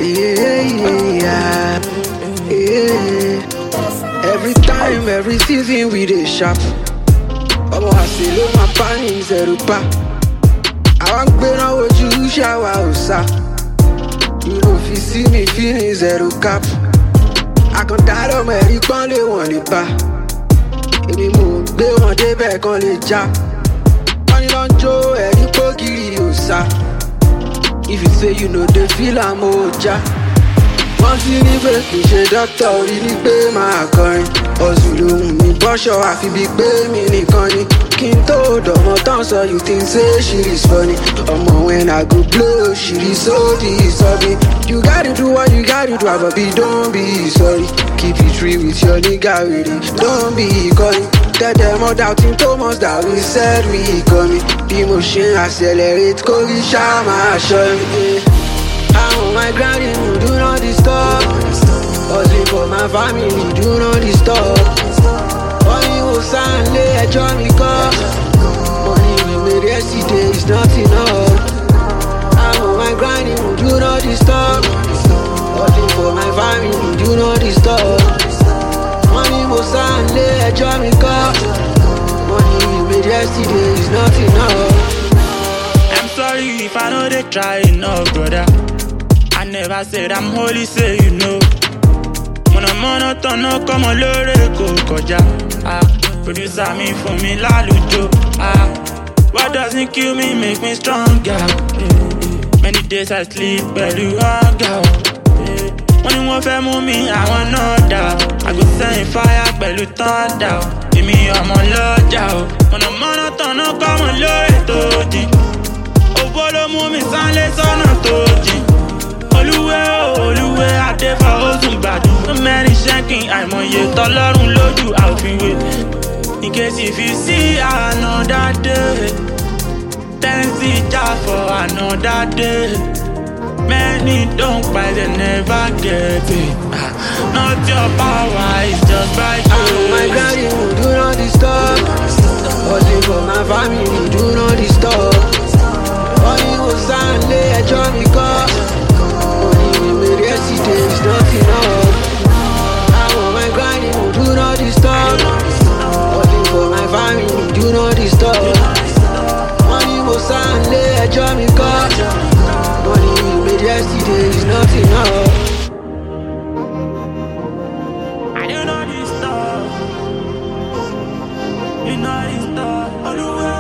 Yeah. Every time, every season we dey sharp. Ọmọ àṣìlò máa bá ní zero pa. Àwọn gbéná ojú ṣàwà òòsà. You no fit see me feeling zero cap. Àkàndá ọmọ ẹ̀rí pọ́n lé wọ̀n lè bá. Èmi mò ń gbé wọn débẹ̀ kan lè já. Wọ́n ní lọ́n jó ẹ̀rí pógìrì òòsà. If you say you know dey feel am ó já. Wọ́n ti ní pé kì í ṣe dókítà orí ní pé máa kọrin. Ọ̀sùn lòun mi bọ́ṣọ àfi bíi pé mi nìkan ni. Kí n tó dọ̀mọ́ tán sọ you think say she is funny. Ọmọ when I go blow she is so disturbing. You gotta do what you gotta do àbọ̀bí don't be sorry. Keep it real with your nigga really don't be calling. Tell them all doubting Thomas that we said we coming. Bí mo ṣe ń accelerate kórí ṣá máa ṣọ́ mi. I'm on my grind, do not disturb. Hustling for my family, do not disturb. Money will sound lay a join me cause money we made yesterday is not enough. I'm on my grind, do not disturb. Hustling for my family, do not disturb. Money will sound lay a join me cause money we made yesterday is not enough. I'm sorry if I know they try enough, brother. I never said I'm holy, say you know. Mọ̀nàmọ́ná tọ̀nà kọ́mọ lóore kò kọjá. Producer mi fún mi lálùjọ. What doesn't kill me make me stronger. Many days I sleep pẹ̀lú hunger. Wọ́n ní wọ́n fẹ́ mú mi àwọn náà dà. I go send fire pẹ̀lú thunder. Èmi ọmọ lọ́jà o. Mọ̀nàmọ́ná tọ̀nà kọ́mọ lóore tó jìn. Òbó ló mú mi sánlé sọ́nà tó jìn. Olúwé adéfà ó sùn gbàdùn. Mẹ́rin ṣẹ́kìn àìmọye tọlọ́run lójú àòfinwé. In case if you see another day, tẹ́ǹtì jà for another day. Many don't buy, they never get it. Not your power, it's just by grace. I'm on my grind, do not disturb. Hustling for my family, do not disturb. Money will sound lay a join me cause yesterday is not enough. I'm on my grind, do not disturb. Hustling for my family, do not disturb. Money will sound lay a join me cause money we made yesterday is not enough. I do not disturb. You know disturb.